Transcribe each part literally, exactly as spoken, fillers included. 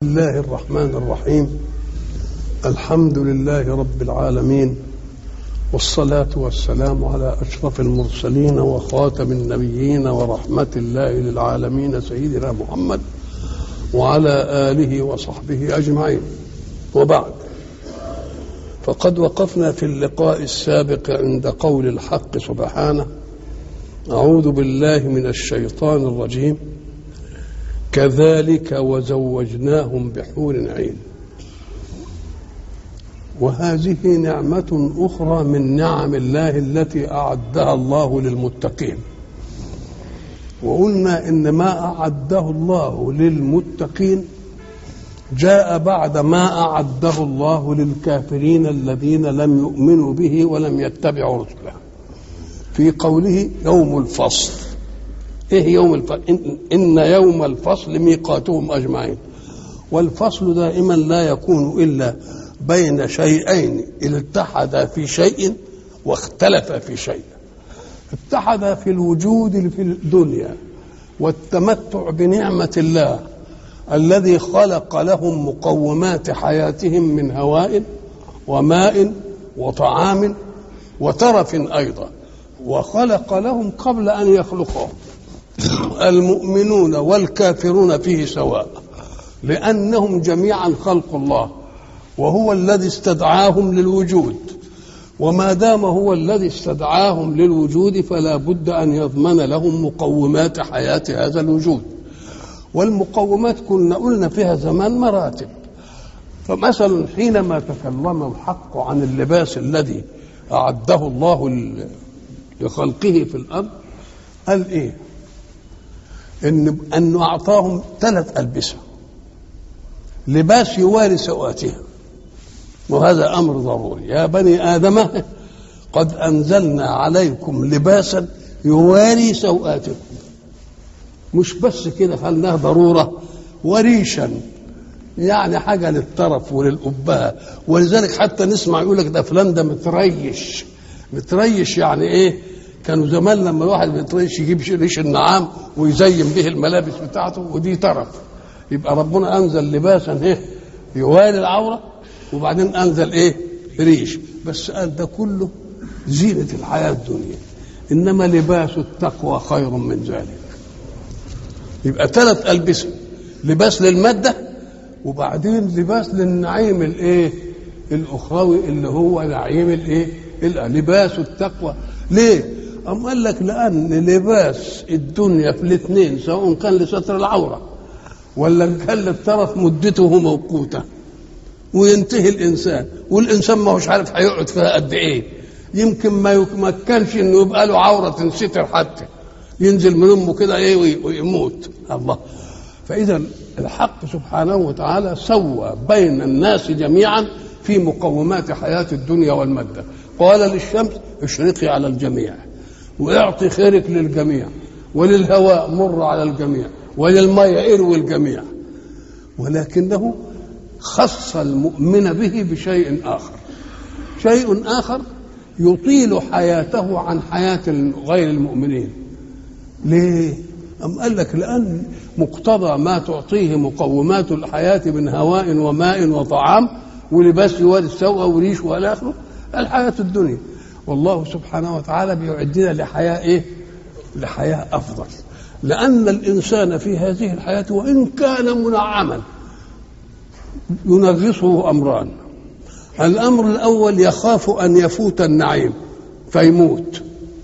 بسم الله الرحمن الرحيم. الحمد لله رب العالمين، والصلاة والسلام على أشرف المرسلين وخاتم النبيين ورحمة الله للعالمين سيدنا محمد وعلى آله وصحبه أجمعين، وبعد، فقد وقفنا في اللقاء السابق عند قول الحق سبحانه: أعوذ بالله من الشيطان الرجيم، كذلك وزوجناهم بحور عين. وهذه نعمة أخرى من نعم الله التي أعدها الله للمتقين. وقلنا إن ما أعده الله للمتقين جاء بعد ما أعده الله للكافرين الذين لم يؤمنوا به ولم يتبعوا رسله، في قوله يوم الفصل. إيه يوم الفصل؟ إن يوم الفصل ميقاتهم أجمعين. والفصل دائما لا يكون إلا بين شيئين الاتحدا في شيء واختلفا في شيء. اتحدا في الوجود في الدنيا والتمتع بنعمة الله الذي خلق لهم مقومات حياتهم من هواء وماء وطعام وترف أيضا، وخلق لهم قبل أن يخلقهم. المؤمنون والكافرون فيه سواء، لأنهم جميعا خلق الله، وهو الذي استدعاهم للوجود. وما دام هو الذي استدعاهم للوجود فلا بد أن يضمن لهم مقومات حياة هذا الوجود. والمقومات كنا قلنا فيها زمان مراتب. فمثلا حينما تكلم الحق عن اللباس الذي أعده الله لخلقه في الأرض، قال إيه؟ إن أنه أعطاهم ثلاث ألبسة، لباس يواري سوآتهم، وهذا أمر ضروري. يا بني آدم قد أنزلنا عليكم لباسا يواري سوآتكم. مش بس كده، خلناه ضرورة، وريشا، يعني حاجة للطرف وللأبهة. ولذلك حتى نسمع يقول لك ده فلان ده متريش. متريش يعني إيه؟ كانوا زمان لما الواحد بيتريش يجيب ريش النعام ويزين به الملابس بتاعته، ودي طرف. يبقى ربنا أنزل لباسا إيه؟ يواري العورة، وبعدين أنزل إيه؟ ريش. بس قال ده كله زينة الحياة الدنيا، إنما لباس التقوى خير من ذلك. يبقى ثلاث ألبسة: لباس للمادة، وبعدين لباس للنعيم الإيه؟ الأخروي اللي هو نعيم الإيه؟ لباس التقوى. ليه؟ أم قال لك لأن لباس الدنيا في الاثنين، سواء كان لستر العورة ولا كان للطرف، مدته موقوتة وينتهي الإنسان، والإنسان ما هوش عارف هيقعد فيها قد إيه. يمكن ما يمكنش إنه يبقى له عورة تنستر، حتى ينزل من أمه كده إيه ويموت. الله. فإذا الحق سبحانه وتعالى سوى بين الناس جميعا في مقومات حياة الدنيا والمادة. قال للشمس اشرقي على الجميع، واعطي خيرك للجميع، وللهواء مر على الجميع، وللماء اروي الجميع. ولكنه خص المؤمن به بشيء آخر، شيء آخر يطيل حياته عن حياة غير المؤمنين. ليه؟ أم قال لك لأن مقتضى ما تعطيه مقومات الحياة من هواء وماء وطعام ولباس يواري السوء وريش وإلى آخره الحياة الدنيا. والله سبحانه وتعالى بيعدنا لحياة إيه؟ لحياة أفضل. لأن الإنسان في هذه الحياة وإن كان منعما ينغصه أمران. الأمر الأول يخاف أن يفوت النعيم فيموت،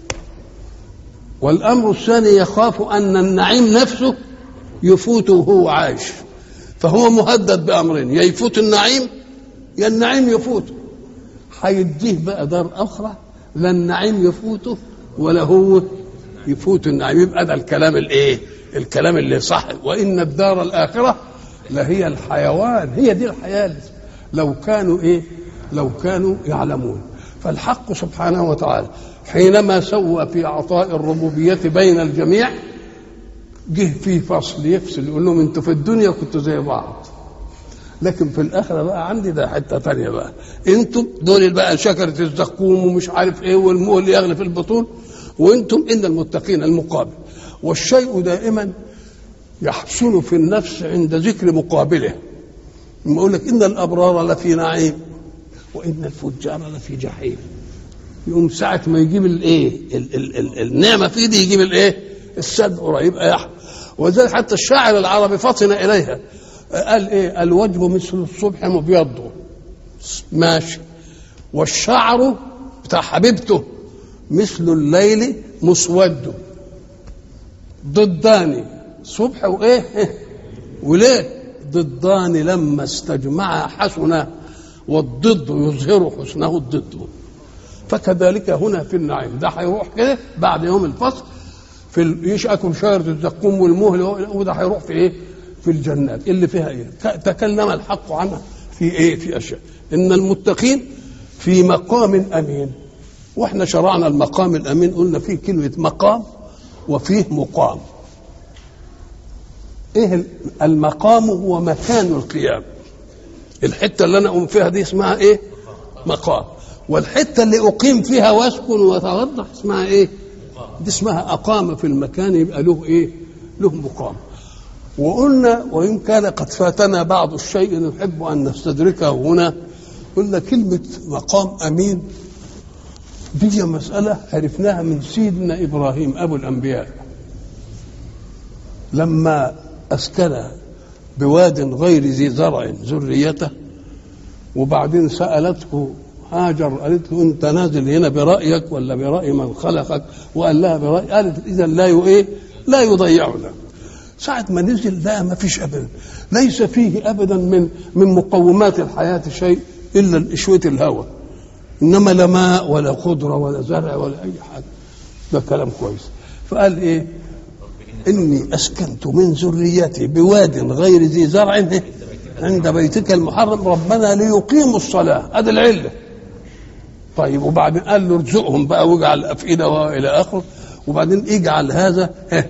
والأمر الثاني يخاف أن النعيم نفسه يفوته وهو عايش. فهو مهدد بأمرين: يا يفوت النعيم يا النعيم يفوته. هيديه بقى دار أخرى لا النعيم يفوته ولا هو يفوت النعيم. يبقى ده الكلام الايه؟ الكلام اللي صح. وإن الدار الآخرة لهي الحيوان. هي دي الحياة لو كانوا ايه؟ لو كانوا يعلمون. فالحق سبحانه وتعالى حينما سوى في عطاء الربوبية بين الجميع جه في فصل يفصل، يقول لهم انتوا في الدنيا كنتوا زي بعض، لكن في الآخرة بقى عندي ده حتة تانية بقى. انتم دول بقى شجرة الزقوم ومش عارف ايه والموه اللي يغلي في البطون، وانتم ان المتقين المقابل. والشيء دائما يحسن في النفس عند ذكر مقابله. يقول لك إن الأبرار لفي نعيم وإن الفجار لفي جحيم. يقوم ساعة ما يجيب الايه ال ال ال النعمة في دي يجيب الايه السد يبقى يحب. وذلك حتى الشاعر العربي فطن إليها قال ايه الوجه مثل الصبح مبيض ماشي والشعر بتاع حبيبته مثل الليل مسود ضدان صبح وايه وليه ضدان لما استجمع حسنا والضد يظهر حسنه الضد. فكذلك هنا في النعيم ده هيروح كده بعد يوم الفصل في يشأكم شجرة الزقوم والمهل وده هيروح في ايه في الجنات اللي فيها ايه تكلم الحق عنها في ايه في اشياء ان المتقين في مقام امين. واحنا شرعنا المقام الامين قلنا فيه كلمة مقام وفيه مقام. ايه المقام هو مكان القيام. الحتة اللي انا اقوم فيها دي اسمها ايه مقام. والحتة اللي أقيم فيها وأسكن وأتوضح اسمها إيه؟ دي اسمها أقام في المكان يبقى له إيه؟ له مقام. وقلنا وإن كان قد فاتنا بعض الشيء نحب أن نستدركه هنا قلنا كلمة مقام أمين دي مسألة عرفناها من سيدنا إبراهيم أبو الأنبياء لما أسكن بواد غير ذي زرع ذريته وبعدين سألته هاجر قالت له انت نازل هنا برايك ولا براي من خلقك؟ وقال لها براي. قالت اذا لا ايه لا يضيعنا. ساعه ما نزل لا ما فيش ابدا ليس فيه ابدا من من مقومات الحياه شيء الا شويه الهواء انما لا ماء ولا خضره ولا زرع ولا اي حاجه. ده كلام كويس. فقال ايه اني اسكنت من ذريتي بواد غير ذي زرع عند بيتك المحرم ربنا ليقيموا الصلاه. هذا العله. طيب وبعدين قال له ارزقهم بقى واجعل الافئده والى اخره. وبعدين اجعل هذا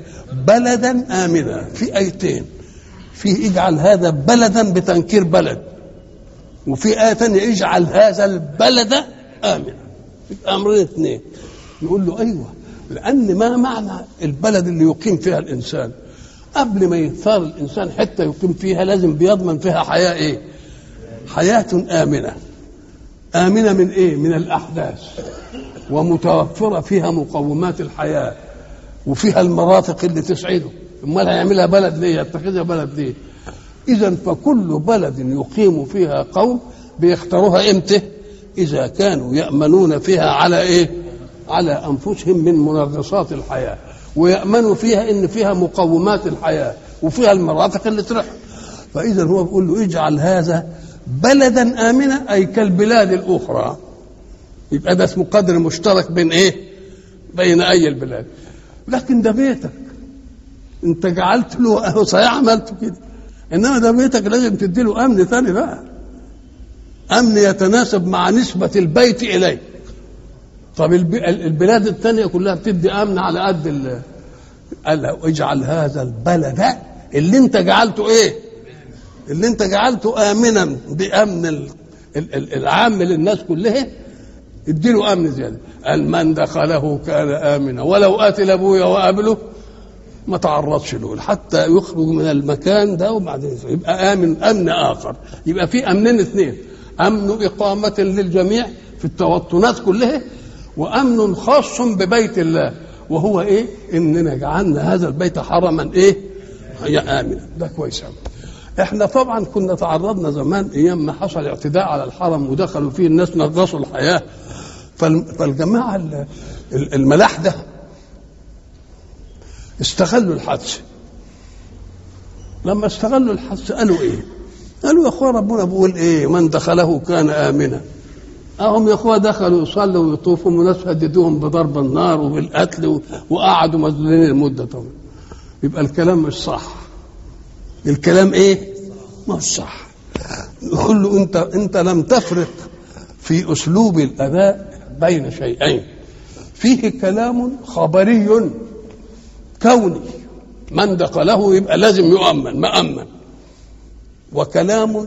بلدا امنا في ايتين. في اجعل هذا بلدا بتنكير بلد وفي ايه ثانيه اجعل هذا البلد امنا. امرين اثنين. نقول له ايوه لان ما معنى البلد اللي يقيم فيها الانسان؟ قبل ما يختار الانسان حتى يقيم فيها لازم بيضمن فيها حياه ايه حياه امنه. آمنة من إيه؟ من الأحداث ومتوفرة فيها مقومات الحياة وفيها المرافق اللي تسعده. أمال هيعملها بلد ليه؟ يتخذها بلد ليه؟ إذن فكل بلد يقيم فيها قوم بيختاروها إمتى؟ إذا كانوا يأمنون فيها على إيه؟ على أنفسهم من منغصات الحياة ويأمنوا فيها إن فيها مقومات الحياة وفيها المرافق اللي ترح. فإذا هو بيقول له اجعل هذا بلدا آمنا أي كالبلاد الأخرى. يبقى ده اسمه قدر مشترك بين إيه بين أي البلاد. لكن ده بيتك أنت جعلت له أهو صحيح عملته كده إنما ده بيتك لازم تدي له أمن ثاني بقى أمن يتناسب مع نسبة البيت إليه. طب البلاد الثانية كلها بتدي أمن على قد ال قال له اجعل هذا البلد اللي أنت جعلته إيه اللي انت جعلته امنا بامن العام للناس كلها اديله امن زياده. قال من دخله كان امنا ولو قاتل ابويا وقابله ما تعرضش له حتى يخرج من المكان ده وبعدين يبقى امن امن اخر. يبقى في امنين اثنين امن اقامه للجميع في التوطنات كلها وامن خاص ببيت الله وهو ايه اننا جعلنا هذا البيت حرما ايه هي امنا. ده كويس قوي. احنا طبعا كنا تعرضنا زمان ايام ما حصل اعتداء على الحرم ودخلوا فيه الناس نغصوا الحياه. فالجماعه الملاحده استغلوا الحدث. لما استغلوا الحدث قالوا ايه قالوا يا اخوان ربنا بيقول ايه من دخله كان امنا. اهم يا اخوان دخلوا يصلوا ويطوفوا وناس هددوهم بضرب النار وبالقتل وقعدوا مذلولين المده طبعا. يبقى الكلام مش صح. الكلام ايه مش صح. يقول له انت انت لم تفرق في اسلوب الاداء بين شيئين. فيه كلام خبري كوني من دخله يبقى لازم يؤمن مأمن وكلام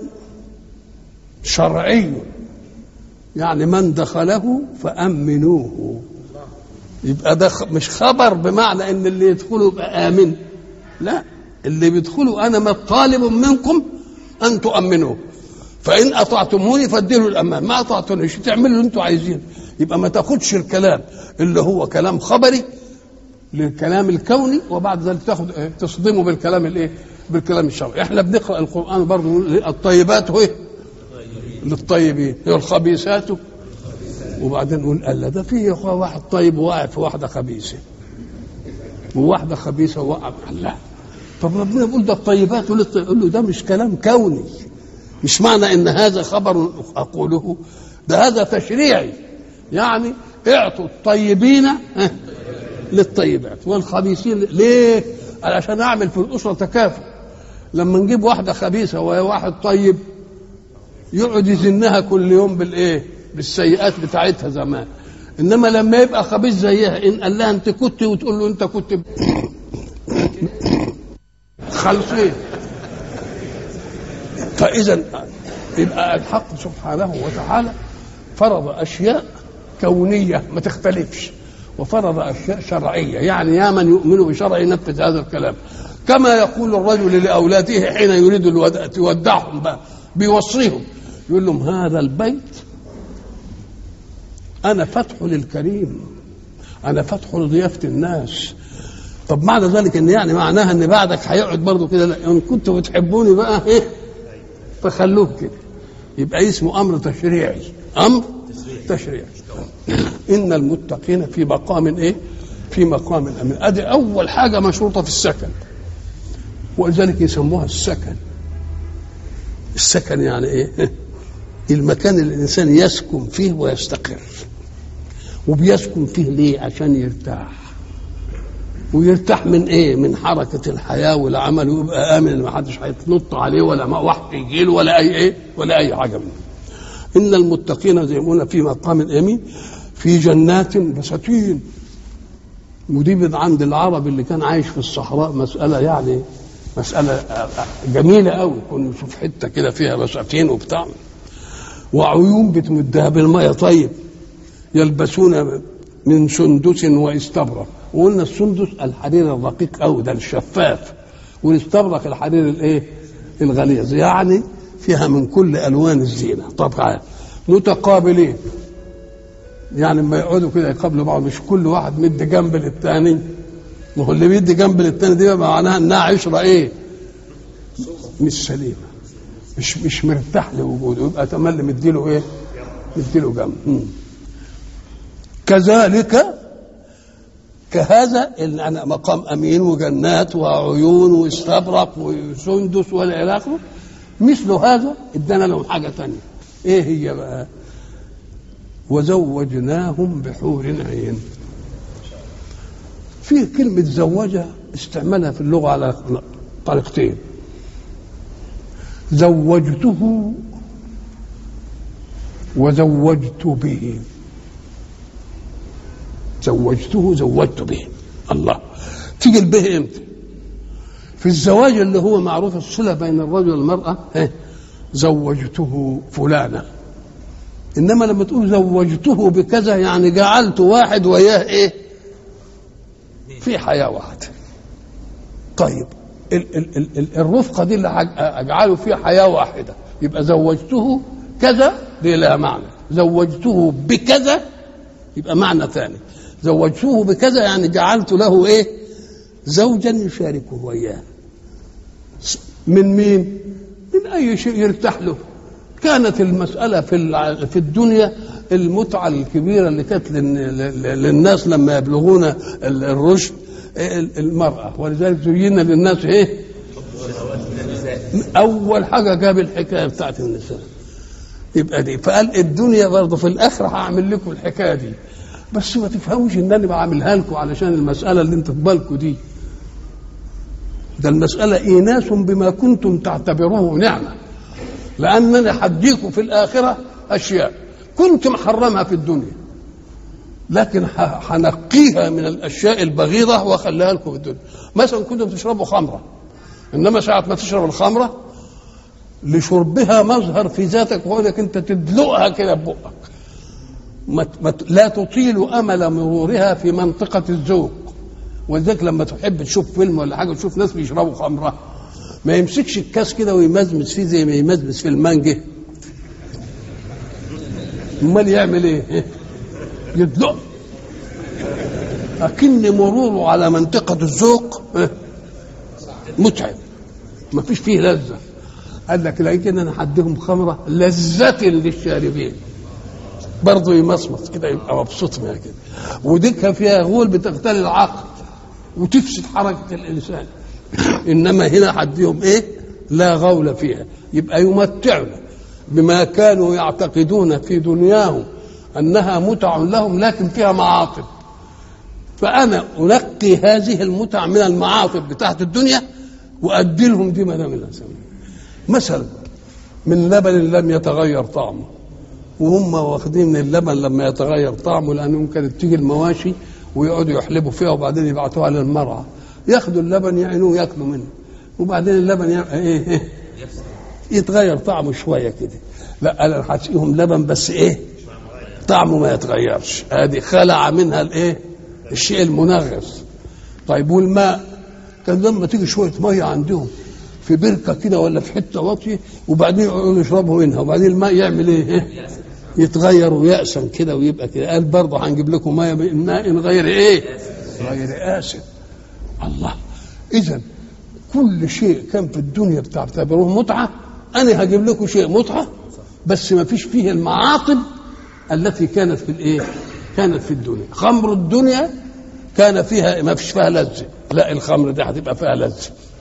شرعي يعني من دخله فأمنوه. يبقى ده مش خبر بمعنى ان اللي يدخله يبقى آمن لا اللي بيدخلوا انا ما طالب منكم ان تؤمنوه، فان اطعتموني فادلوا الامان، ما اطعتونيش تعملوا اللي انتم عايزين. يبقى ما تاخدش الكلام اللي هو كلام خبري للكلام الكوني وبعد ذلك تاخد تصدمه بالكلام الايه؟ بالكلام الشرعي. احنا بنقرا القران برضه الطيبات هو للطيبين والخبيثات، وبعدين نقول الا ده فيه واحد طيب وواقع في واحده خبيثه وواحده خبيثه ووقع في الله. طب ربنا بيقول ده الطيبات وللطيبين، يقول له ده مش كلام كوني، مش معنى ان هذا خبر اقوله، ده هذا تشريعي. يعني اعطوا الطيبين للطيبات والخبيثين. ليه؟ علشان اعمل في الاسره تكافؤ. لما نجيب واحده خبيثه وهي واحد طيب يقعد يزنها كل يوم بالايه؟ بالسيئات بتاعتها زمان. انما لما يبقى خبيث زيها ان قال لها انت كنت وتقول له انت كنت خلصين. فاذا يبقى الحق سبحانه وتعالى فرض اشياء كونيه ما تختلفش، وفرض اشياء شرعيه. يعني يا من يؤمن بشرع ينفذ هذا الكلام. كما يقول الرجل لاولاده حين يريد يودعهم بقى بيوصيهم، يقول لهم هذا البيت انا فتح للكريم، انا فتح لضيافه الناس. طب معنى ذلك ان يعني معناها ان بعدك هيقعد برضه كده؟ لا، ان كنتوا بتحبوني بقى ايه فخلوه كده. يبقى اسمه امر تشريعي، امر تشريعي. ان المتقين في مقام ايه؟ في مقام امين. ادي اول حاجه مشروطه في السكن، ولذلك يسموها السكن. السكن يعني ايه؟ المكان اللي الانسان يسكن فيه ويستقر. وبيسكن فيه ليه؟ عشان يرتاح. ويرتاح من ايه؟ من حركه الحياه والعمل، ويبقى امن ما حدش هيتنط عليه ولا ما واحد يجي له ولا اي ايه ولا اي حاجه منه. ان المتقين زي ما قلنا في مقام امين في جنات بساتين. ودي من عند العرب اللي كان عايش في الصحراء مساله يعني مساله جميله قوي. كنا نشوف حته كده فيها بساتين وبتاع، وعيون بتمدها بالميه. طيب يلبسون من سندس واستبرق. وقلنا السندس الحرير الرقيق قوي ده الشفاف، والاستبرق الحرير الايه؟ الغليظ. يعني فيها من كل الوان الزينه. طبعا متقابلين، يعني لما يقعدوا كده يقابلوا بعض، مش كل واحد مدي جنب للثاني. ما هو اللي بيدي جنب للثاني دي معناها انها عشره ايه؟ مش سليمه، مش مش مرتاح لوجوده، يبقى تملي مديله ايه؟ مديله جنب. كذلك كهذا أنا مقام أمين وجنات وعيون واستبرق وسندس والى آخره. مثل هذا ادانا لهم حاجة تانية. ايه هي بقى؟ وزوجناهم بحور عين. في كلمة زوجة استعملها في اللغة على طريقتين. زوجته وزوجت به. زوجته زوجت به. الله، تيجي البه امتى؟ في الزواج اللي هو معروف الصلة بين الرجل والمرأة، زوجته فلانة. انما لما تقول زوجته بكذا يعني جعلت واحد وياه ايه؟ في حياة واحدة. طيب ال ال ال ال الرفقة دي اللي اجعله في حياة واحدة، يبقى زوجته كذا دي لها معنى. زوجته بكذا يبقى معنى ثاني. زوجته بكذا يعني جعلت له ايه؟ زوجا يشاركه وياه. من مين؟ من اي شيء يرتاح له. كانت المسألة في في الدنيا المتعة الكبيرة اللي كانت للناس لما يبلغون الرشد المرأة، ولذلك زينا للناس ايه؟ اول حاجة جاب الحكاية بتاعت النساء. يبقى دي فقال الدنيا برضه في الاخرة هعمل لكم الحكاية دي، بس ما تفهموش ان انا بعملها لكم علشان المسألة اللي انت في بالكم دي. ده المسألة إيناس بما كنتم تعتبروه نعمة، لأنني حديكم في الآخرة أشياء كنت محرمها في الدنيا، لكن حنقيها من الأشياء البغيضة وخليها لكم في الدنيا. مثلا كنتم تشربوا خمرة، إنما ساعة ما تشرب الخمرة لشربها مظهر في ذاتك وهو انك انت تدلقها كده ببقك، لا تطيل أمل مرورها في منطقة الذوق. ولذلك لما تحب تشوف فيلم ولا حاجة تشوف ناس بيشربوا خمرة ما يمسكش الكاس كده ويمزمز فيه زي ما يمزمز في المانجه. امال يعمل ايه؟ يدلق. لكن مروره على منطقه الذوق متعب، ما فيش فيه لذه. قال لك لكن انا هديهم خمره لذه للشاربين، برضه يمصمص كده يبقى مبسوط منها كده. وديكها فيها غول بتغتال العقل وتفسد حركه الانسان. انما هنا هديهم ايه؟ لا غول فيها، يبقى يمتعنا بما كانوا يعتقدون في دنياهم انها متع لهم لكن فيها معاطب. فانا انقي هذه المتع من المعاطب بتاعت الدنيا وادي لهم دي ما من الاسماء. مثلا من لبن لم يتغير طعمه، وهم واخدين من اللبن لما يتغير طعمه، لانهم كانت تيجي المواشي ويقعدوا يحلبوا فيها وبعدين يبعتوها للمرعى، ياخدوا اللبن يعينوه ياكلوا منه، وبعدين اللبن ايه, إيه يتغير طعمه شويه كده. لا انا هسقيهم لبن بس ايه طعمه ما يتغيرش. ادي خلع منها الايه الشيء المنغص. طيب والماء كان لما تيجي شويه ميه عندهم في بركه كده ولا في حته واطيه وبعدين يقعدوا يشربوا منها، وبعدين الماء يعمل ايه؟ يتغير ويأسن كده ويبقى كده. قال برضه هنجيب لكم ميه ماء غير ايه؟ غير آسن. الله. اذا كل شيء كان في الدنيا بتعتبروه متعه، انا هجيب لكم شيء متعه بس ما فيش فيه المعاطب التي كانت في الايه؟ كانت في الدنيا. خمر الدنيا كان فيها ما فيش فيها لذه، لا الخمر دي هتبقى فيها لذه.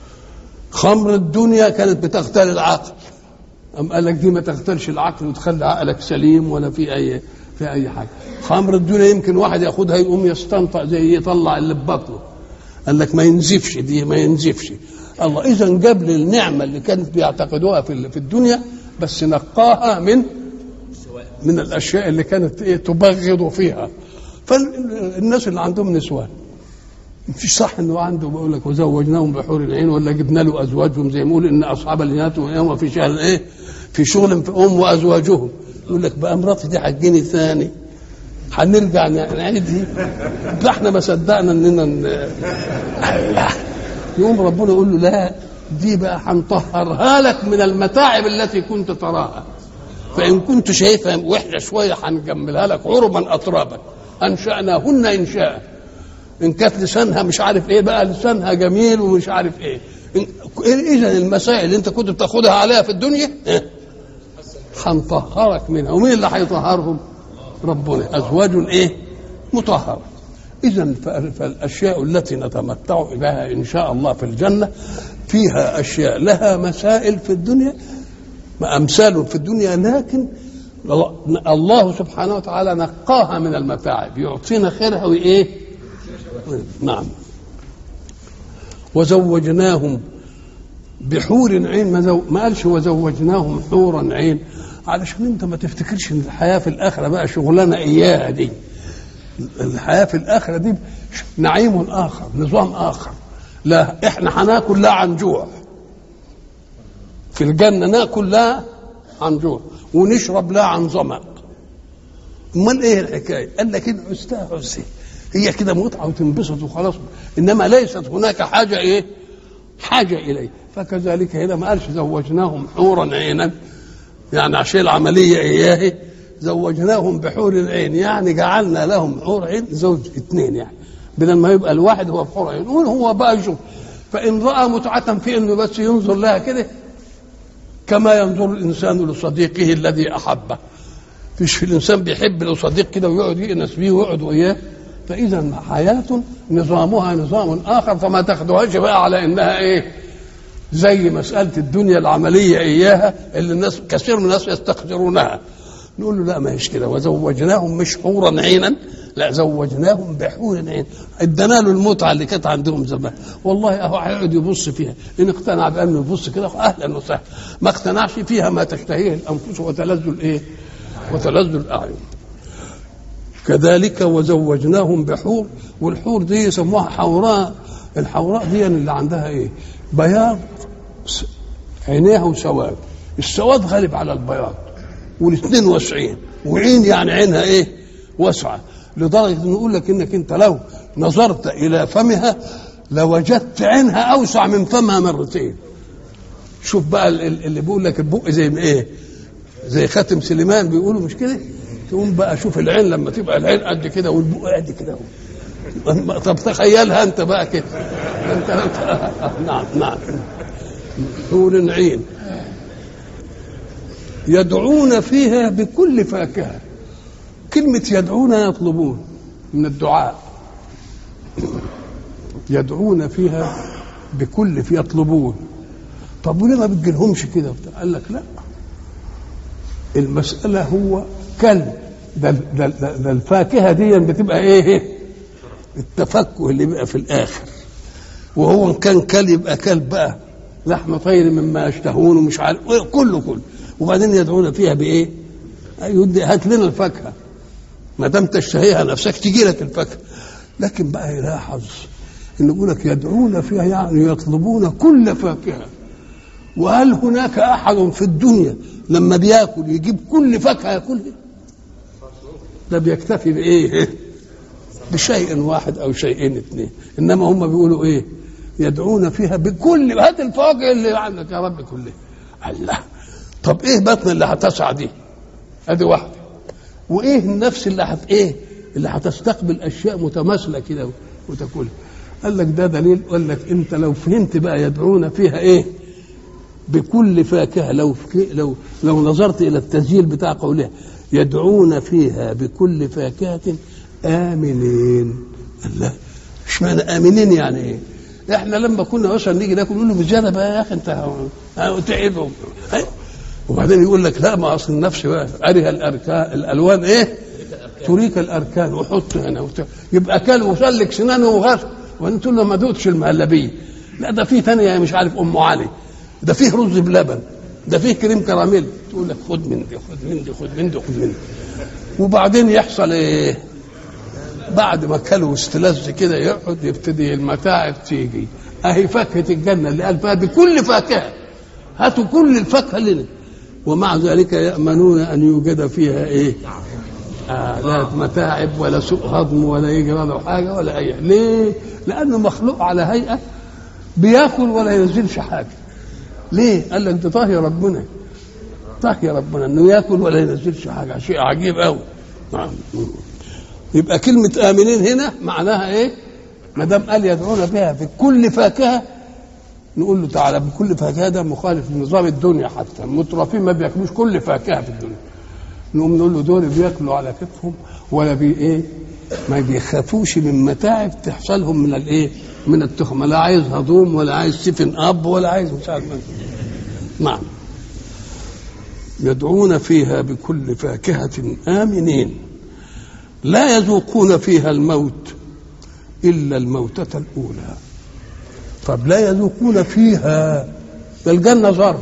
خمر الدنيا كانت بتغتال العقل، أم قال لك دي ما تغتالش العقل وتخلي عقلك سليم ولا في اي في اي حاجه. خمر الدنيا يمكن واحد ياخدها يقوم يستنطق زي يطلع اللي ببطنه، قال لك ما ينزفش، دي ما ينزفش. الله. اذا جاب لي النعمه اللي كانت بيعتقدوها في في الدنيا بس نقاها من من الاشياء اللي كانت ايه تبغض فيها. فالناس اللي عندهم نسوان مش صح انه عنده بيقول لك وزوجناهم بحور العين ولا جبنا له ازواجهم، زي ما يقول ان اصحاب الجنات يوم في شغل ايه في شغل في ام وازواجهم. يقول لك بقى مراتي دي هتجيني ثاني هنرجع نعيد. ده احنا ما صدقنا اننا يقوم ربنا يقول له لا دي بقى هنطهرها لك من المتاعب التي كنت تراها، فان كنت شايفها وحشه شويه هنجملها لك عربا اترابا انشاناهن انشاء. ان كانت لسانها مش عارف ايه بقى لسانها جميل ومش عارف ايه. اذا المسائل اللي انت كنت بتاخدها عليها في الدنيا هنطهرك منها. ومين اللي هيطهرهم؟ ربنا. ازواج ايه مطهره. اذا فالاشياء التي نتمتع بها ان شاء الله في الجنه فيها اشياء لها مسائل في الدنيا امثال في الدنيا، لكن الله سبحانه وتعالى نقاها من المتاعب يعطينا خيرها وايه. نعم. وزوجناهم بحور عين. ما قالش وزوجناهم حورا عين علشان انت ما تفتكرش ان الحياه في الاخره بقى شغلانه اياها دي. الحياه في الاخره دي نعيم اخر، نظام اخر. لا احنا هناكل لا عن جوع، في الجنه ناكل لا عن جوع ونشرب لا عن ظمأ. امال ايه الحكايه؟ قال لك كده عزتها عزه، هي كده متعه وتنبسط وخلاص، انما ليست هناك حاجه ايه حاجه اليه. فكذلك هنا ما قالش زوجناهم حورا عينا يعني عشان العمليه اياه، زوجناهم بحور العين يعني جعلنا لهم حور عين زوج اثنين، يعني بدل ما يبقى الواحد هو بحور عين هو بقى يشوف. فان راى متعه في انه بس ينظر لها كده كما ينظر الانسان لصديقه الذي احبه. فيش في الانسان بيحب لصديق كده ويقعد يأنس بيه ويقعد وياه. فاذا حياه نظامها نظام اخر، فما تاخدوهاش بقى على انها ايه زي مساله الدنيا العمليه اياها اللي الناس كثير من الناس يستقدرونها. نقول له لا ما هيش كده. وزوجناهم مش حورا عينا، لا زوجناهم بحور عين. ادينا له المتعه اللي كانت عندهم زمان. والله اهو هيقعد يبص فيها، ان اقتنع بانه يبص كده اهلا وسهلا، ما اقتنعش فيها ما تشتهيه الانفس وتلذ الايه وتلذ الاعين. كذلك وزوجناهم بحور. والحور دي يسموها حوراء. الحوراء دي اللي عندها ايه بياض عينيها وسواد. السواد غالب على البياض والاثنين واسعين، وعين يعني عينها ايه واسعه، لدرجه انه يقول لك انك انت لو نظرت الى فمها لوجدت عينها اوسع من فمها مرتين. شوف بقى اللي بيقول لك البق زي ايه، زي خاتم سليمان بيقولوا مش كده، تقوم بقى شوف العين لما تبقى العين قد كده والبق قد كده. طب تخيلها انت بقى كده انت, انت نعم نعم. حور عين يدعون فيها بكل فاكهة. كلمة يدعون يطلبون من الدعاء، يدعون فيها بكل في يطلبون. طب وليه ما بتجيلهمش كده؟ قال لك لا، المسألة هو كل ده, ده, ده, ده الفاكهة دي بتبقى ايه؟ التفكه اللي بقى في الآخر. وهو ان كان كل يبقى كل بقى لحم طير مما يشتهون ومش عارف كله كله. وبعدين يدعون فيها بايه؟ هات لنا الفاكهة، ما دام تشتهيها نفسك تجي لك الفاكهة. لكن بقى يلاحظ ان يقول لك يدعون فيها يعني يطلبون كل فاكهة. وهل هناك احد في الدنيا لما بياكل يجيب كل فاكهة ياكلها؟ ده بيكتفي بايه؟ بشيء واحد او شيئين اثنين. انما هم بيقولوا ايه؟ يدعون فيها بكل، هات الفواكه اللي عندك يا رب كلها. الله، طب ايه بطن اللي هتسع دي؟ ادي واحده. وايه النفس اللي هت ايه؟ اللي هتستقبل اشياء متماثله كده وتاكلها. قال لك ده دليل. قال لك انت لو فهمت بقى يدعون فيها ايه؟ بكل فاكهه. لو لو لو نظرت الى التسجيل بتاع قولها يدعون فيها بكل فاكهه آمنين. الله، مش معنى آمنين يعني ايه؟ احنا لما كنا مثلا نيجي ناكل نقول له بزياده بقى يا اخي انت تعبهم. وبعدين يقول لك لا، ما اصل النفس بقى ارها الاركان الالوان ايه؟ تريك الاركان وحط هنا وت... يبقى كل وسلك سنانه وغش. وانت له ما دوتش المهلبيه. لا ده فيه ثانيه مش عارف ام علي، ده فيه رز بلبن، ده فيه كريم كراميل. تقول لك خد من دي خد من دي خد من دي خد من دي. وبعدين يحصل ايه؟ بعد ما كلوا واستلذ كده يقعد يبتدي المتاعب تيجي. اهي فاكهه الجنه اللي قال فيها بكل فاكهه، هاتوا كل الفاكهه لنا. ومع ذلك يامنون ان يوجد فيها ايه؟ آه لا متاعب ولا سوء هضم ولا يجرى له حاجه ولا اي. ليه؟ لانه مخلوق على هيئه بياكل ولا ينزلش حاجه. ليه؟ قال لك ده طاهي ربنا، طاهي ربنا انه ياكل ولا ينزلش حاجه. شيء عجيب قوي. نعم. يبقى كلمة آمنين هنا معناها إيه؟ ما دام قال يدعون بها في كل فاكهة، نقول له تعالى بكل فاكهة ده مخالف لنظام الدنيا. حتى المترفين ما بياكلوش كل فاكهة في الدنيا. نقوم نقول له دول بياكلوا على كتفهم ولا بي إيه؟ ما بيخافوش من متاعب تحصلهم من الإيه؟ من التخمة. لا عايز هضوم ولا عايز سفن أب ولا عايز مش عارف. نعم. يدعون فيها بكل فاكهة آمنين لا يذوقون فيها الموت إلا الموتة الأولى. طب لا يذوقون فيها، ده الجنة ظرف،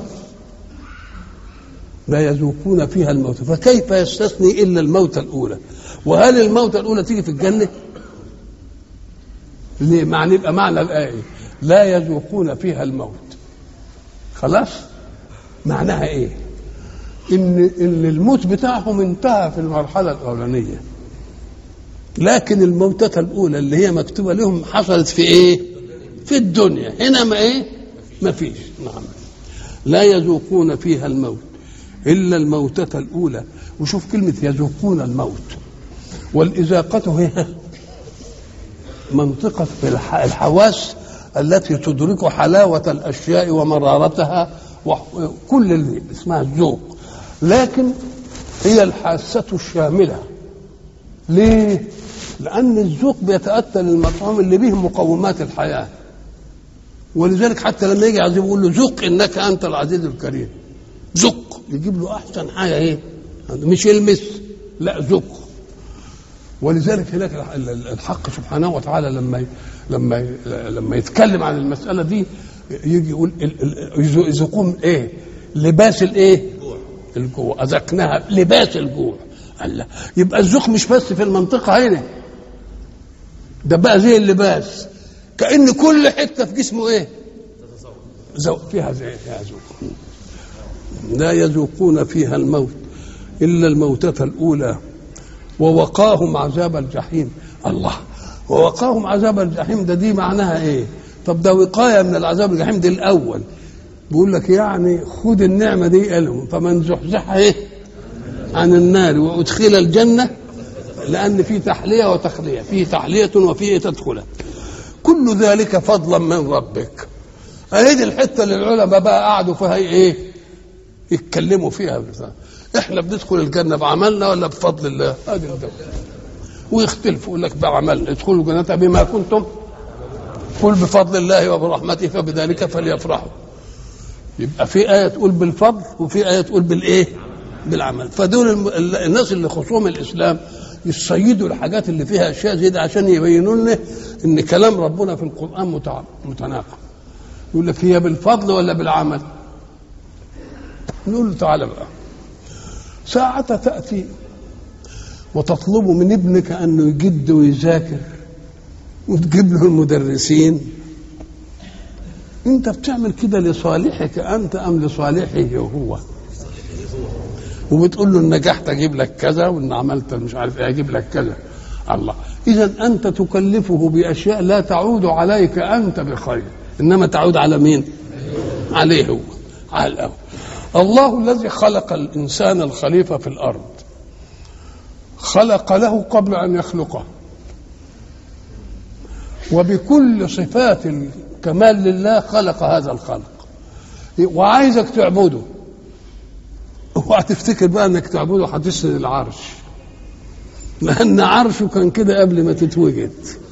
لا يذوقون فيها الموت، فكيف يستثني إلا الموتة الأولى؟ وهل الموتة الأولى تيجي في الجنة؟ ليه؟ معنى يبقى معنى الآية لا يذوقون فيها الموت. خلاص؟ معناها إيه؟ إن إن الموت بتاعهم انتهى في المرحلة الأولانية، لكن الموتة الأولى اللي هي مكتوبة لهم حصلت في إيه؟ في الدنيا. هنا ما إيه؟ ما فيش. نعم. لا يذوقون فيها الموت إلا الموتة الأولى. وشوف كلمة يذوقون الموت، والإذاقة هي منطقة الحواس التي تدرك حلاوة الأشياء ومرارتها وكل اللي اسمها الذوق، لكن هي الحاسة الشاملة. ليه؟ لأن الذوق بيتأتى للمطعم اللي به مقومات الحياة. ولذلك حتى لما يجي عايز يقول له ذوق إنك أنت العزيز الكريم، ذوق يجيب له أحسن حاجة إيه؟ مش يلمس، لا ذوق. ولذلك هناك الحق سبحانه وتعالى لما لما لما يتكلم عن المسألة دي يجي يقول يذوقون إيه؟ لباس الإيه؟ الجوع. أذقناها لباس الجوع. الله، يبقى الذوق مش بس في المنطقة هنا، ده بقى زي اللباس، كأن كل حتة في جسمه ايه؟ ذوق فيها، زي فيها ذوق. لا يذوقون فيها الموت إلا الموتة الأولى ووقاهم عذاب الجحيم. الله، ووقاهم عذاب الجحيم ده دي معناها ايه؟ طب ده وقاية من العذاب الجحيم دي الأول، بيقول لك يعني خد النعمة دي لهم، فمن زحزح ايه عن النار وادخل الجنة، لأن في تحلية وتخلية، في تحلية وفي تدخلة، كل ذلك فضلا من ربك. هذه الحتة اللي العلماء بقى قعدوا فيها ايه يتكلموا فيها بثا. احنا بندخل الجنة بعملنا ولا بفضل الله؟ هذه الدولة ويختلفوا، يقول لك بعملنا ادخلوا الجنة بما كنتم، قل بفضل الله وبرحمته فبذلك فليفرحوا. يبقى في آية تقول بالفضل وفي آية تقول بالإيه؟ بالعمل. فدول الناس اللي خصوم الإسلام يصيدوا الحاجات اللي فيها أشياء زي ده عشان يبينوا لنا إن كلام ربنا في القرآن متناقض. يقول لك هي بالفضل ولا بالعمل؟ نقول له تعالى بقى، ساعة تأتي وتطلب من ابنك أنه يجد ويذاكر وتجيب له المدرسين، انت بتعمل كده لصالحك انت ام لصالحه هو؟ وبتقول له ان نجحت اجيب لك كذا وان عملت مش عارف ايه اجيب لك كذا. الله، اذا انت تكلفه باشياء لا تعود عليك انت بخير، انما تعود على مين؟ عليه هو، على الأول. الله الذي خلق الانسان الخليفه في الارض خلق له قبل ان يخلقه، وبكل صفات الكمال لله خلق هذا الخلق، وعايزك تعبده. اوعى تفتكر بقى انك تعبده هتسند العرش، لان عرشه كان كده قبل ما تتوجد،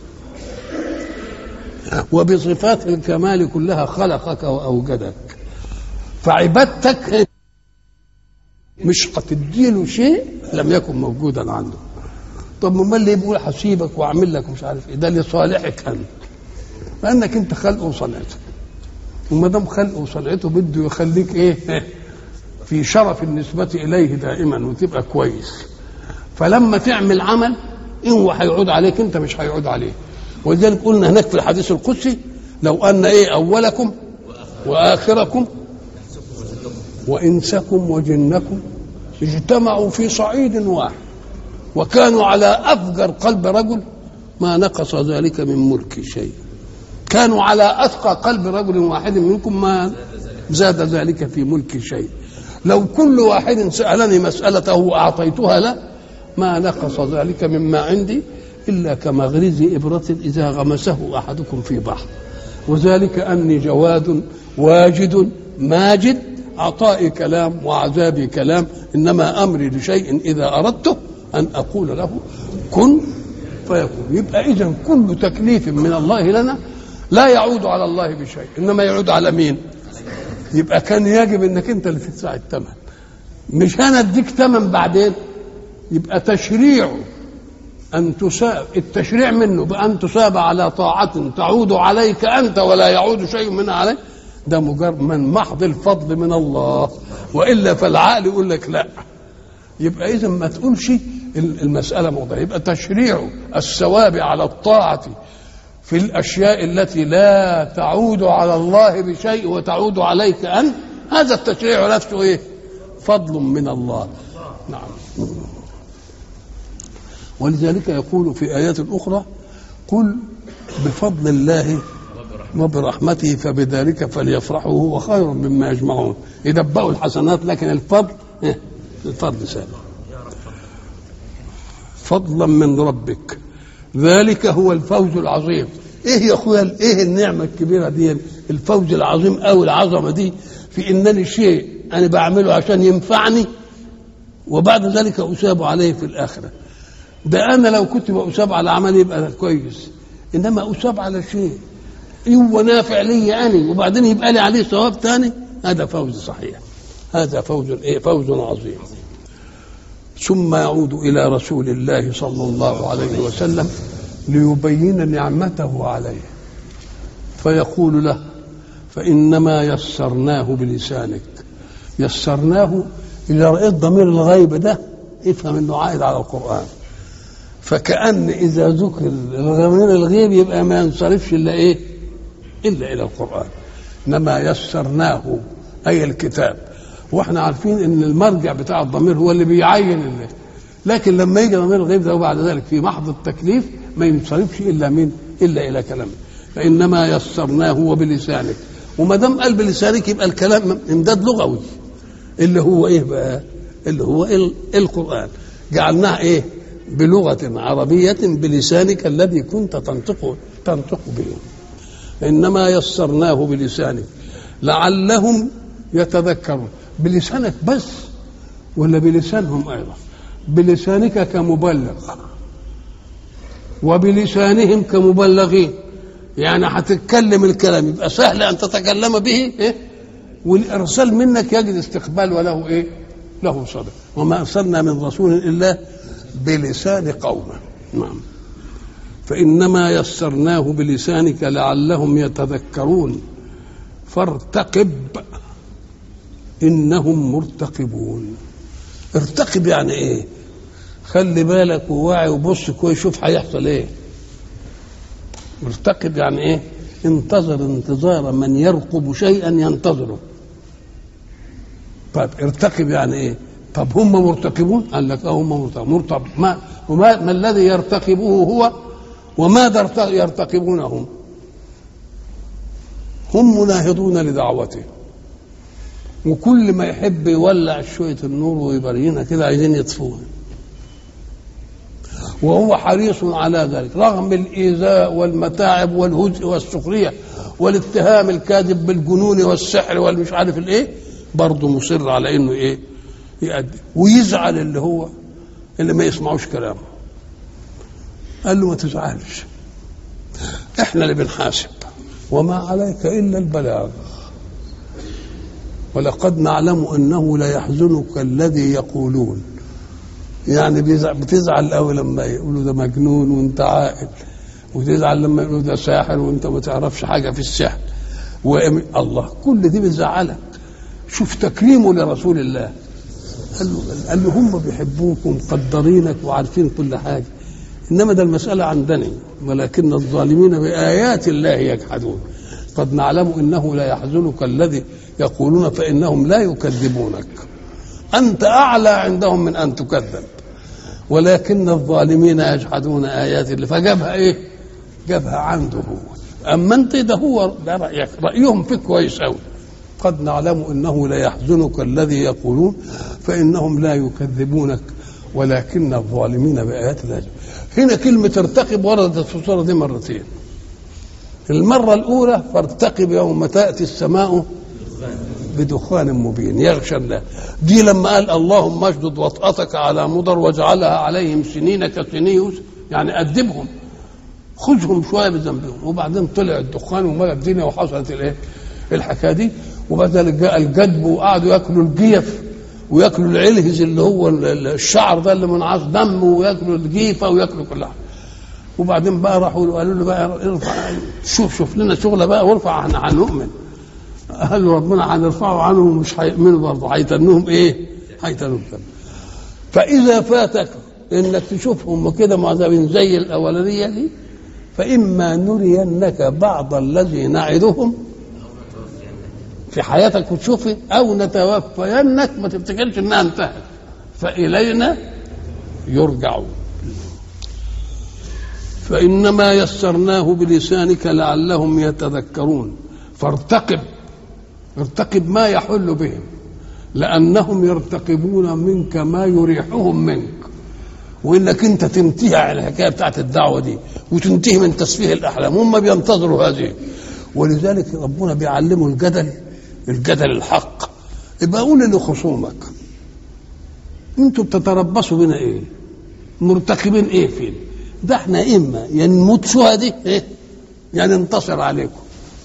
وبصفات الكمال كلها خلقك واوجدك. فعبادتك مش هتديله شيء لم يكن موجودا عنده. طب ما اللي بيقول حسيبك واعمل لك مش عارف ايه، ده لصالحك انت، لانك انت خلقه وصنعته، وما دام خلقه وصنعته بده يخليك ايه في شرف النسبة اليه دائما وتبقى كويس. فلما تعمل عمل ان هو هيعود عليك انت مش هيعود عليه. ولذلك قلنا هناك في الحديث القدسي لو ان ايه اولكم واخركم وانسكم وجنكم اجتمعوا في صعيد واحد وكانوا على أفجر قلب رجل ما نقص ذلك من ملك شيء. كانوا على أتقى قلب رجل واحد منكم ما زاد ذلك في ملك شيء. لو كل واحد سألني مسألته وأعطيتها له ما نقص ذلك مما عندي إلا كمغرز إبرة إذا غمسه أحدكم في بحر، وذلك أني جواد واجد ماجد، عطائي كلام وعذابي كلام، إنما أمري لشيء إذا أردته أن أقول له كن فيكون. يبقى إذن كل تكليف من الله لنا لا يعود على الله بشيء، إنما يعود على مين؟ يبقى كان يجب إنك أنت اللي تدفع الثمن، مش أنا أديك ثمن بعدين. يبقى تشريع أن تساب التشريع منه بأن تساب على طاعة تعود عليك أنت ولا يعود شيء منها عليك، ده مجرد من محض الفضل من الله، وإلا فالعقل يقول لك لا. يبقى إذا ما تقولش المسألة موضوع. يبقى تشريع الثواب على الطاعة في الأشياء التي لا تعود على الله بشيء وتعود عليك أنت، هذا التشريع نفسه إيه؟ فضل من الله. نعم. ولذلك يقول في آيات أخرى قل بفضل الله وبرحمته فبذلك فليفرحوا هو خير مما يجمعون. يدبقوا الحسنات لكن الفضل إيه؟ الفضل سابق. فضلا من ربك ذلك هو الفوز العظيم. ايه يا اخويا ايه النعمه الكبيره دي، الفوز العظيم او العظمه دي في انني شيء انا بعمله عشان ينفعني وبعد ذلك اساب عليه في الاخره. ده انا لو كنت بأساب على عمل يبقى كويس، انما اساب على شيء هو نافع لي انا وبعدين يبقى لي عليه ثواب ثاني، هذا فوز صحيح، هذا فوز ايه؟ فوز عظيم. ثم يعود الى رسول الله صلى الله عليه وسلم ليبين نعمته عليه فيقول له فانما يسرناه بلسانك. يسرناه اذا رأيت ضمير الغيب ده افهم انه عائد على القرآن، فكأن اذا ذكر ضمير الغيب يبقى ما ينصرفش الا ايه؟ الا الى القرآن. انما يسرناه اي الكتاب، واحنا عارفين ان المرجع بتاع الضمير هو اللي بيعين اللي. لكن لما يجي ضمير الغيب ده وبعد ذلك في محض التكليف ما ينصرفش الا من الا الى كلامه. فانما يسرناه وبلسانك وما دام قال بلسانك يبقى الكلام امداد لغوي اللي هو ايه بقى؟ اللي هو إيه؟ القرآن. جعلناه ايه؟ بلغة عربية بلسانك الذي كنت تنطق تنطق به. إنما يسرناه بلسانك لعلهم يتذكرون. بلسانك بس ولا بلسانهم أيضا؟ بلسانك كمبلغ وبلسانهم كمبلغين، يعني هتتكلم الكلام يبقى سهل أن تتكلم به إيه؟ والإرسال منك يجد استقبال وله إيه؟ له صدق. وما أرسلنا من رسول إلا بلسان قومه. نعم. فإنما يسرناه بلسانك لعلهم يتذكرون فارتقب إنهم مرتقبون. ارتقب يعني إيه؟ خلي بالك وواعي وبص كويس شوف هيحصل إيه. مرتقب يعني إيه؟ انتظر انتظار من يرقب شيئا ينتظره. طيب ارتقب يعني إيه؟ طب هم مرتقبون؟ قال لك اه هم مرتقبون. مرتقب ما وما ما الذي يرتقبه هو وماذا يرتقبونهم؟ هم مناهضون لدعوته، وكل ما يحب يولع شويه النور ويبرينا كده عايزين يطفوها، وهو حريص على ذلك رغم الايذاء والمتاعب والهزء والسخريه والاتهام الكاذب بالجنون والسحر والمش عارف الايه، برضه مصر على انه ايه يؤدي. ويزعل اللي هو اللي ما يسمعوش كلامه. قال له ما تزعلش، احنا اللي بنحاسب وما عليك الا البلاغ ولقد نعلم انه ليحزنك الذي يقولون. يعني بتزعل قوي لما يقولوا ده مجنون وانت عاقل، وتزعل لما يقولوا ده ساحر وانت ما تعرفش حاجه في السحر. والله كل دي بتزعلك. شوف تكريمه لرسول الله، قال له, قال له هم بيحبوك ومقدرينك وعارفين كل حاجه، انما ده المساله عندنا ولكن الظالمين بايات الله يجحدون. قد نعلم انه لا يحزنك الذي يقولون فانهم لا يكذبونك، انت اعلى عندهم من ان تكذب، ولكن الظالمين يجحدون ايات الله. فجابها ايه؟ جابها عنده هو. اما انت ده هو ده رايك، رايهم فيك كويس قوي. قد نعلم انه لا يحزنك الذي يقولون فانهم لا يكذبونك ولكن الظالمين بايات الله. هنا كلمه ارتقب وردت في السوره دي مرتين. المره الاولى فارتقب يوم تاتي السماء بدخان مبين يغشى الله. دي لما قال اللهم اشدد وطأتك على مضر واجعلها عليهم سنين كسني يوسف، يعني أدبهم خذهم شويه بذنبهم. وبعدين طلع الدخان وملأ الدنيا وحصلت الايه الحكايه دي. وبعدين جاء الجدب وقعدوا ياكلوا الجيف وياكلوا العلهز اللي هو الشعر ده اللي منعاش دم، وياكلوا الجيفه وياكلوا كل حاجه. وبعدين بقى راحوا قالوا له بقى ارفع شوف شوف لنا شغله بقى وارفع احنا هنؤمن. قال له ربنا هنرفعه عنهم مش هيؤمنوا برضه، هيتنوهم ايه؟ هيتنوهم. فاذا فاتك انك تشوفهم كده معذبين زي الاولانيه دي فاما نرينك بعض الذي نعدهم في حياتك وتشوفه او نتوفينك ما تفتكرش انها انتهت فالينا يرجعون. فانما يسرناه بلسانك لعلهم يتذكرون فارتقب. ارتقب ما يحل بهم لانهم يرتقبون منك ما يريحهم منك، وانك انت تنتهي على الحكايه بتاعت الدعوه دي وتنتهي من تسفيه الاحلام. هم بينتظروا هذه، ولذلك ربنا بيعلموا الجدل الجدل الحق. يبقى قول لخصومك انتوا بتتربصوا بنا ايه؟ مرتقبين ايه فين؟ ده احنا اما يا نموت شهداء ايه؟ يا ننتصر عليكم.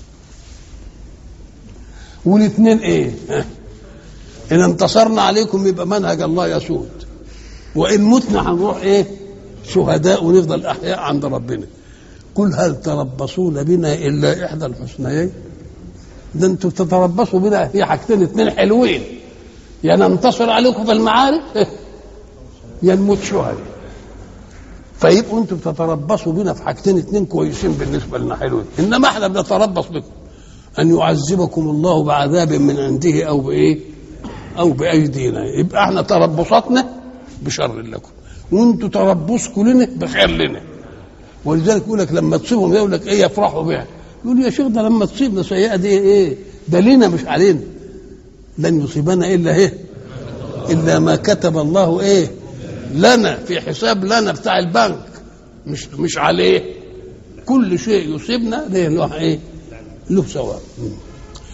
والاثنين ايه؟ ان انتصرنا عليكم يبقى منهج الله يسود، وان متنا هنروح ايه؟ شهداء ونفضل احياء عند ربنا. قل هل تربصون بنا الا احدى الحسنيين؟ ده انتوا بتتربصوا بنا في حاجتين اثنين حلوين، يا ننتصر عليكم في المعارك يا نموت شهداء. فيبقوا انتوا بتتربصوا بنا في حاجتين اثنين كويسين بالنسبه لنا حلوين، انما احنا بنتربص بكم ان يعذبكم الله بعذاب من عنده او بايه؟ او بايدينا. يبقى احنا تربصاتنا بشر لكم وانتوا تربصكم لنا بخير لنا. ولذلك يقول لك لما تصيبهم يقول لك ايه؟ يفرحوا بها. يقول يا شيخ ده لما تصيبنا سيئة دي ايه ده لينا مش علينا، لن يصيبنا الا ايه الا ما كتب الله ايه لنا في حساب لنا بتاع البنك، مش مش عليه. كل شيء يصيبنا له ايه له ثواب.